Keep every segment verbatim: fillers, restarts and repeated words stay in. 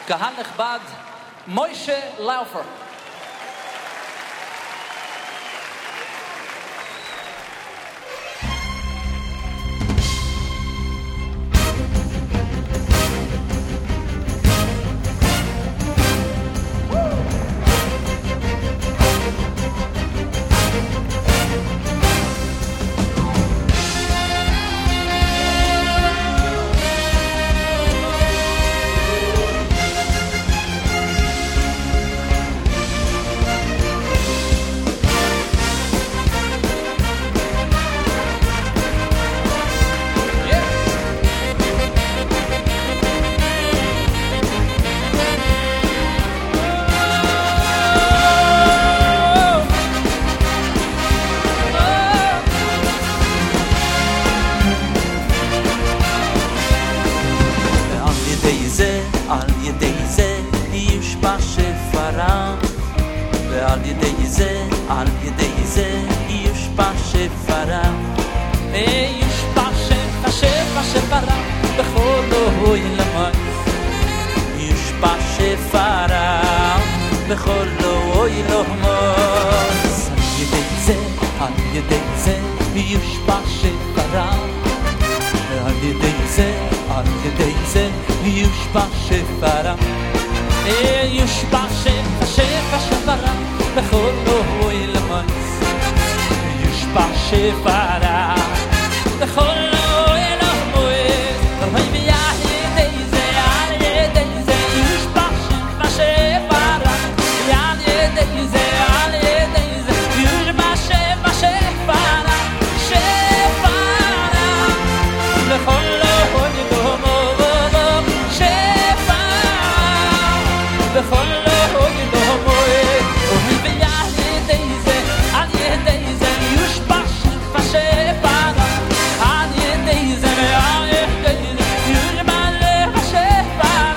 Kahal Nechbad, Moshe Laufer. על ידי זה יושפע שפרה ועל ידי זה, על ידי זה יושפע שפרה יושפע שפע שפע שפרה בכל אוי למייס יושפע שפרה בכל אוי למייס על ידי זה, על ידי זה יושפע שפרה ועל ידי זה, על ידי זה יושפע שפרה יושפע שפע שפע שפרה בכל אוי למייס יושפע שפרה בכל אוי למייס אבל בידי זה על ידי זה יושפע שפע שפרה על ידי זה על ידי זה יושפע שפע שפרה שפרה בכל אוי למייס בכל אוי למייס ועל ידי זה על ידי זה יושפע שפע שפרה על ידי זה על ידי זה יושפע שפע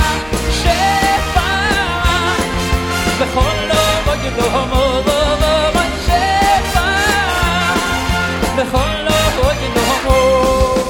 שפרה בכל אוי למייס שפרה בכל אוי למייס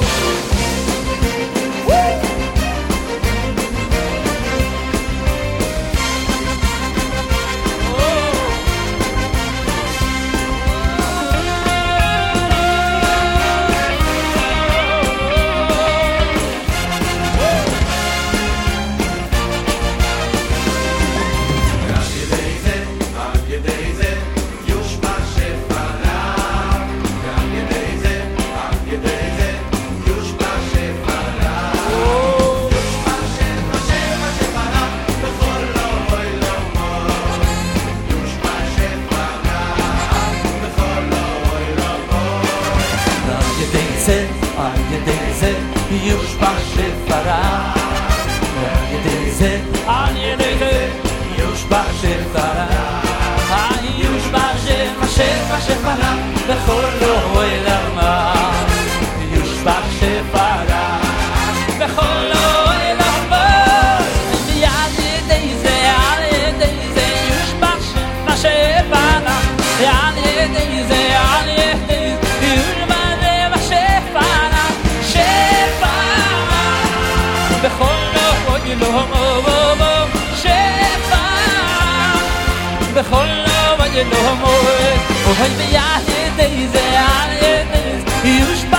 על ידי זה יושפע שפרה על ידי זה על ידי זה יושפע שפרה יושפע שפע שפע שפרה בכל אוי למייס יושפע שפרה בכל אוי למייס ועל ידי זה על ידי זה יושפע שפע שפרה על ידי זה על ידי בכל אוי למייס שפע בכל אוי למייס ועל ידי זה על ידי זה יושפע